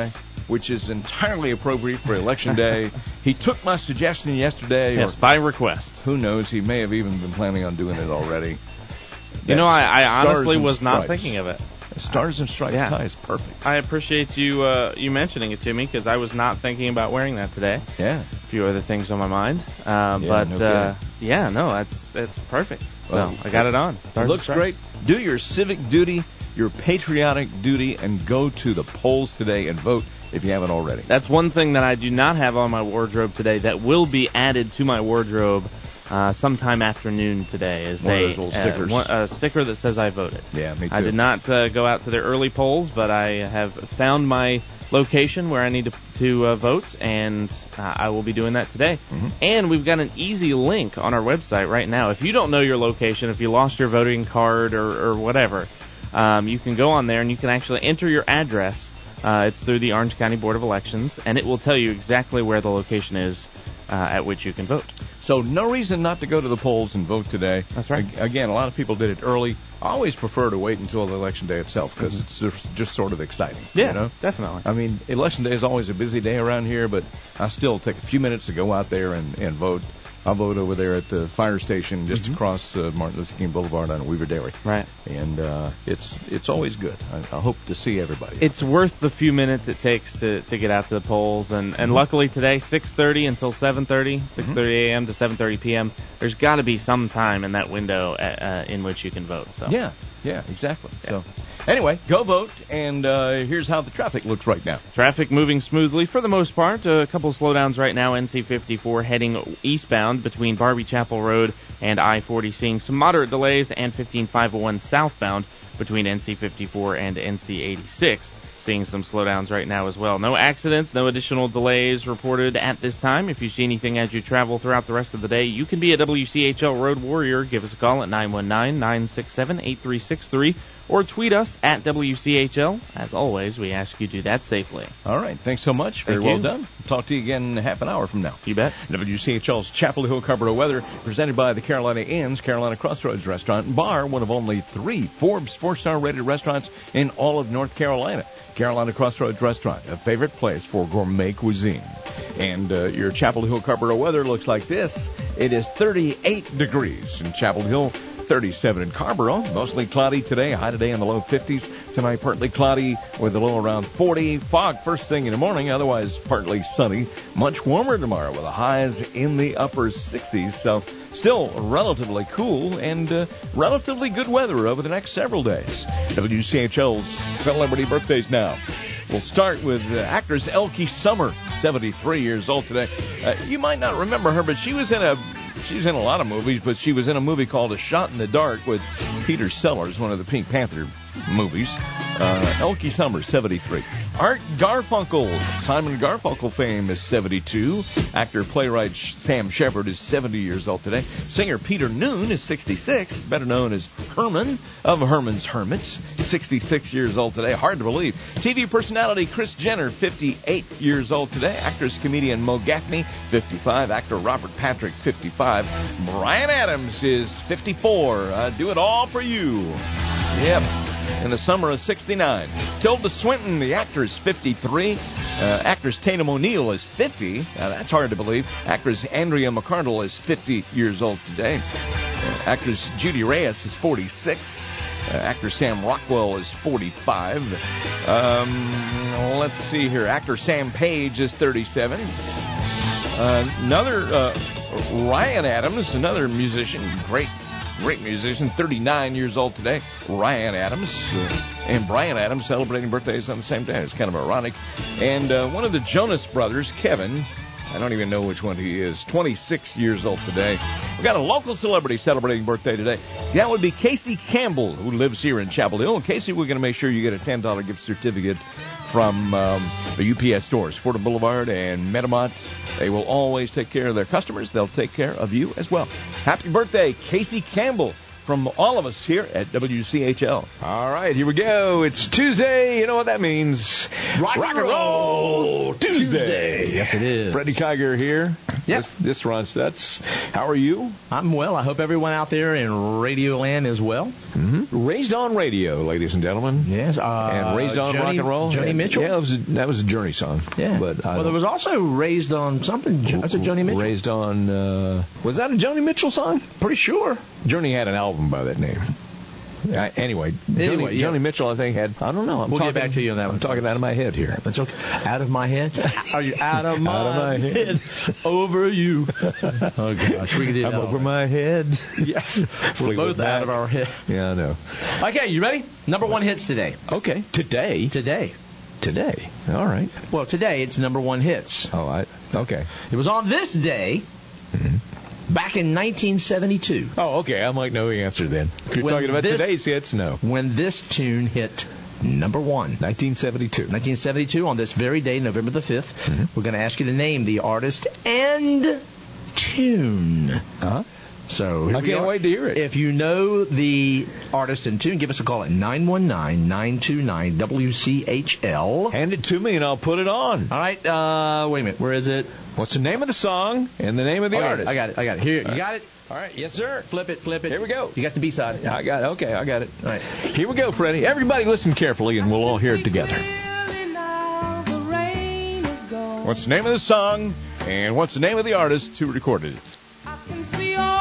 which is entirely appropriate for Election Day. He took my suggestion yesterday. Yes, or by request. Who knows? He may have even been planning on doing it already. You know, I, I honestly was stripes. not thinking of it. Stars and stripes yeah. tie is perfect. I appreciate you uh, you mentioning it to me because I was not thinking about wearing that today. Yeah. A few other things on my mind. Um, Yeah, but, no uh, yeah, no, that's that's perfect. So Well, I got it on. Stars Looks and great. Do your civic duty, your patriotic duty, and go to the polls today and vote if you haven't already. That's one thing that I do not have on my wardrobe today that will be added to my wardrobe uh, sometime afternoon today. Is One of a, those little uh, stickers. one, a sticker that says I voted. Yeah, me too. I did not uh, go out to the early polls, but I have found my location where I need to, to uh, vote, and uh, I will be doing that today. Mm-hmm. And we've got an easy link on our website right now. If you don't know your location, if you lost your voting card or, or whatever, um, you can go on there and you can actually enter your address. Uh, it's through the Orange County Board of Elections, and it will tell you exactly where the location is uh, at which you can vote. So no reason not to go to the polls and vote today. That's right. A- again, a lot of people did it early. I always prefer to wait until the election day itself because Mhm. it's just, just sort of exciting. Yeah, you know? definitely. I mean, election day is always a busy day around here, but I still take a few minutes to go out there and, and vote. I'll vote over there at the fire station just Mhm. across uh, Martin Luther King Boulevard on Weaver Dairy. Right. And uh, it's it's always good. I, I hope to see everybody. It's worth the few minutes it takes to, to get out to the polls, and, and Mhm. luckily today, six thirty until seven thirty, six thirty a.m. to seven thirty p.m., there's got to be some time in that window at, uh, in which you can vote. So Yeah, yeah, exactly. So anyway, go vote, and uh, here's how the traffic looks right now. Traffic moving smoothly for the most part. A couple of slowdowns right now. N C fifty-four heading eastbound between Barbie Chapel Road and I forty, seeing some moderate delays, and fifteen five oh one southbound between N C fifty-four and N C eighty-six, seeing some slowdowns right now as well. No accidents, no additional delays reported at this time. If you see anything as you travel throughout the rest of the day, you can be a W C H L Road Warrior. Give us a call at nine one nine, nine six seven, eight three six three. Or tweet us at W C H L. As always, we ask you to do that safely. All right. Thanks so much. Very Thank well you. done. Talk to you again half an hour from now. You bet. W C H L's Chapel Hill Carrboro weather presented by the Carolina Inns, Carolina Crossroads Restaurant and Bar, one of only three Forbes four-star rated restaurants in all of North Carolina. Carolina Crossroads Restaurant, a favorite place for gourmet cuisine. And uh, your Chapel Hill Carrboro weather looks like this. It is thirty-eight degrees in Chapel Hill, thirty-seven in Carrboro. Mostly cloudy today, high today in the low fifties. Tonight, partly cloudy with a low around forty. Fog first thing in the morning, otherwise partly sunny. Much warmer tomorrow with the highs in the upper sixties. So still relatively cool and uh, relatively good weather over the next several days. W C H L's celebrity birthdays now. We'll start with uh, actress Elkie Summer, seventy-three years old today. Uh, you might not remember her, but she was in a she's in a lot of movies, but she was in a movie called A Shot in the Dark with Peter Sellers, one of the Pink Panther movies. Uh, Elkie Summer, seventy-three. Art Garfunkel, Simon Garfunkel fame, is seventy-two. Actor, playwright Sam Shepard is seventy years old today. Singer Peter Noon is sixty-six, better known as Herman of Herman's Hermits, sixty-six years old today. Hard to believe. T V personality Kris Jenner, fifty-eight years old today. Actress, comedian Mo Gaffney, fifty-five. Actor Robert Patrick, fifty-five. Bryan Adams is fifty-four. I do it all for you. Yep. In the summer of sixty-nine. Tilda Swinton, the actor, is fifty-three. Uh, actress Tatum O'Neal is fifty. Now, that's hard to believe. Actress Andrea McArdle is fifty years old today. Uh, actress Judy Reyes is forty-six. Uh, actor Sam Rockwell is forty-five. Um, let's see here. Actor Sam Page is thirty-seven. Uh, another uh, Ryan Adams, another musician, great Great musician, thirty-nine years old today, Ryan Adams. Uh, and Bryan Adams celebrating birthdays on the same day. It's kind of ironic. And uh, one of the Jonas brothers, Kevin, I don't even know which one he is, twenty-six years old today. We've got a local celebrity celebrating birthday today. That would be Casey Campbell, who lives here in Chapel Hill. And Casey, we're going to make sure you get a ten dollars gift certificate from um, the U P S stores, Fordham Boulevard and Metamont. They will always take care of their customers. They'll take care of you as well. Happy birthday, Casey Campbell. from all of us here at W C H L. All right, here we go. It's Tuesday. You know what that means. Rock, Rock and Roll Tuesday. Tuesday. Yes, it is. Freddie Kiger here. Yes. This, this Ron Stutz. How are you? I'm well. I hope everyone out there in Radio Land is well. Mm-hmm. Raised on Radio, ladies and gentlemen. Yes. Uh, and Raised on Joni, Rock and Roll. Joni and, Mitchell? Yeah, that was a, that was a Journey song. Yeah. But I well, there was also Raised on something. That's a Joni Mitchell. Raised on, uh, was that a Joni Mitchell song? Pretty sure. Journey had an album by that name. Uh, anyway, anyway Joni, yeah. Joni Mitchell, I think, had, I don't know. I'm we'll talking, get back to you on that I'm one. talking out of my head here. That's okay. Out of my head? Are you out of my, out of my head? head? Over you. Oh, gosh. We can do I'm that over all my head. Yeah. We're both out of our head. Yeah, I know. Okay, you ready? Number one hits today. Okay. Today? Today. Today. All right. Well, today it's number one hits. Oh, I, okay. It was on this day. Mm-hmm. Back in nineteen seventy-two. Oh, okay. I might know the answer then. If you're when talking about this, today's hits, no. When this tune hit number one. nineteen seventy-two. nineteen seventy-two, on this very day, November the fifth, mm-hmm. we're going to ask you to name the artist and tune. Uh-huh. So I can't wait to hear it. If you know the artist and tune, give us a call at nine one nine, nine two nine, W C H L. Hand it to me and I'll put it on. All right. Uh, wait a minute. Where is it? What's the name of the song and the name of the okay, artist? I got it. I got it. Here. You got it? All right. Yes, sir. Flip it. Flip it. Here we go. You got the B-side. I got it. Okay. I got it. All right. Here we go, Freddie. Everybody listen carefully and we'll all hear it together. What's the name of the song and what's the name of the artist who recorded it? I can see all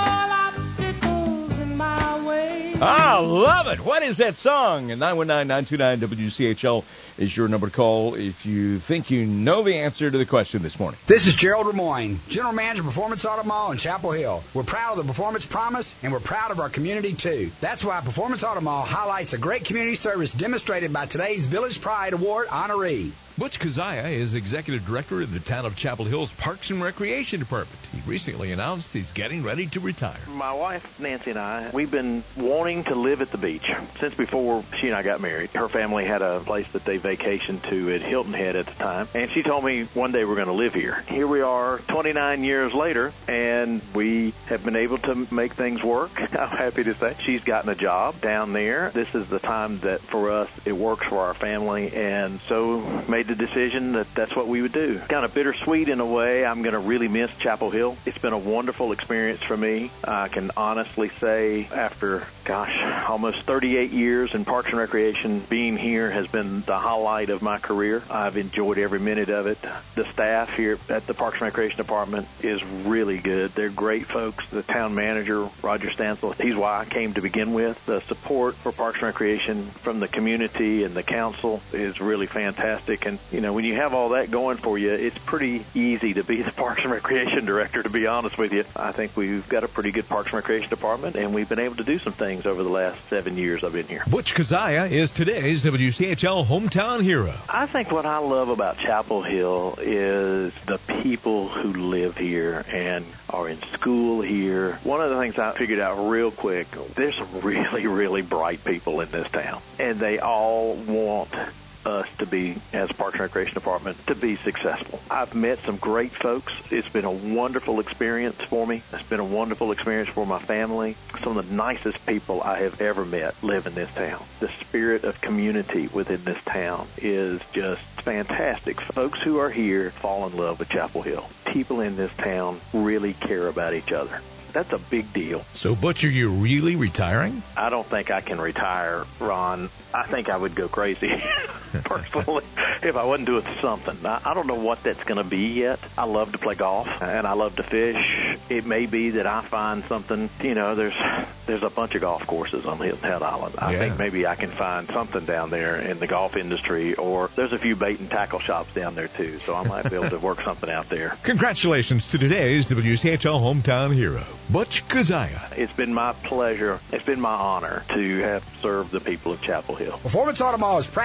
obstacles in my way. I love it. What is that song? And nine one nine, nine two nine, W C H L is your number to call if you think you know the answer to the question this morning. This is Gerald Remoyne, General Manager, Performance Auto Mall in Chapel Hill. We're proud of the Performance Promise, and we're proud of our community, too. That's why Performance Auto Mall highlights the great community service demonstrated by today's Village Pride Award honoree. Butch Keziah is Executive Director of the Town of Chapel Hill's Parks and Recreation Department. He recently announced he's getting ready to retire. My wife, Nancy, and I, we've been wanting to live at the beach since before she and I got married. Her family had a place that they vacationed to at Hilton Head at the time, and she told me one day we're going to live here. Here we are twenty-nine years later, and we have been able to make things work. I'm happy to say she's gotten a job down there. This is the time that for us it works for our family, and so made the decision that that's what we would do. Kind of bittersweet in a way. I'm going to really miss Chapel Hill. It's been a wonderful experience for me. I can honestly say after, gosh, almost thirty-eight years in Parks and Recreation, being here has been the highlight of my career. I've enjoyed every minute of it. The staff here at the Parks and Recreation Department is really good. They're great folks. The town manager, Roger Stansel, he's why I came to begin with. The support for Parks and Recreation from the community and the council is really fantastic. And, you know, when you have all that going for you, it's pretty easy to be the Parks and Recreation Director, to be honest with you. I think we've got a pretty good Parks and Recreation Department, and we've been able to do some things over the last seven years I've been here. Butch Keziah is today's W C H L hometown hero. I think what I love about Chapel Hill is the people who live here and are in school here. One of the things I figured out real quick, there's some really, really bright people in this town, and they all want us to be, as Parks and Recreation Department, to be successful. I've met some great folks. It's been a wonderful experience for me. It's been a wonderful experience for my family. Some of the nicest people I have ever met live in this town. The spirit of community within this town is just fantastic. Folks who are here fall in love with Chapel Hill. People in this town really care about each other. That's a big deal. So, Butch, are you really retiring? I don't think I can retire, Ron. I think I would go crazy, personally, if I wasn't doing something. I, I don't know what that's going to be yet. I love to play golf, and I love to fish. It may be that I find something, you know, there's there's a bunch of golf courses on Hilton Head Island. I yeah. think maybe I can find something down there in the golf industry, or there's a few bait and tackle shops down there, too, so I might be able to work something out there. Congratulations to today's W C H L hometown hero, Butch Keziah. It's been my pleasure. It's been my honor to have served the people of Chapel Hill. Performance Auto Mall is proud to put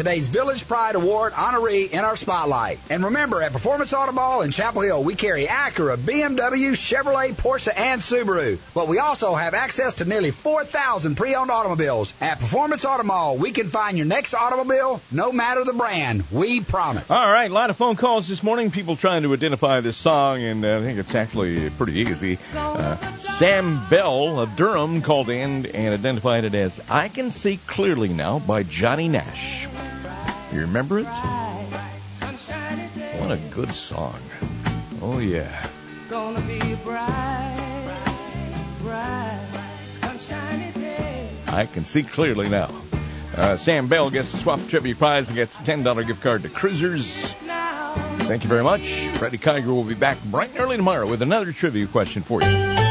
today's Village Pride Award honoree in our spotlight. And remember, at Performance Auto Mall in Chapel Hill, we carry Acura, B M W, Chevrolet, Porsche, and Subaru. But we also have access to nearly four thousand pre-owned automobiles. At Performance Auto Mall, we can find your next automobile, no matter the brand. We promise. All right, a lot of phone calls this morning, people trying to identify this song, and uh, I think it's actually pretty easy. Uh, Sam Bell of Durham called in and identified it as I Can See Clearly Now by Johnny Nash. You remember it? What a good song. Oh, yeah. Gonna be a bright, bright, sunshiny day. I Can See Clearly Now. Uh, Sam Bell gets the Swap Trivia Prize and gets a ten dollars gift card to Cruisers. Thank you very much. Freddie Kiger will be back bright and early tomorrow with another trivia question for you.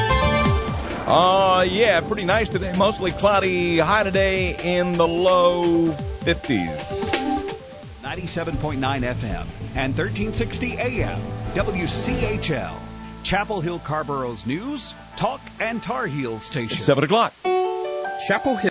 Uh, yeah, pretty nice today. Mostly cloudy, high today in the low fifties. ninety-seven point nine F M and thirteen sixty A M. W C H L. Chapel Hill Carborough's news, talk, and Tar Heels station. seven o'clock. Chapel Hill.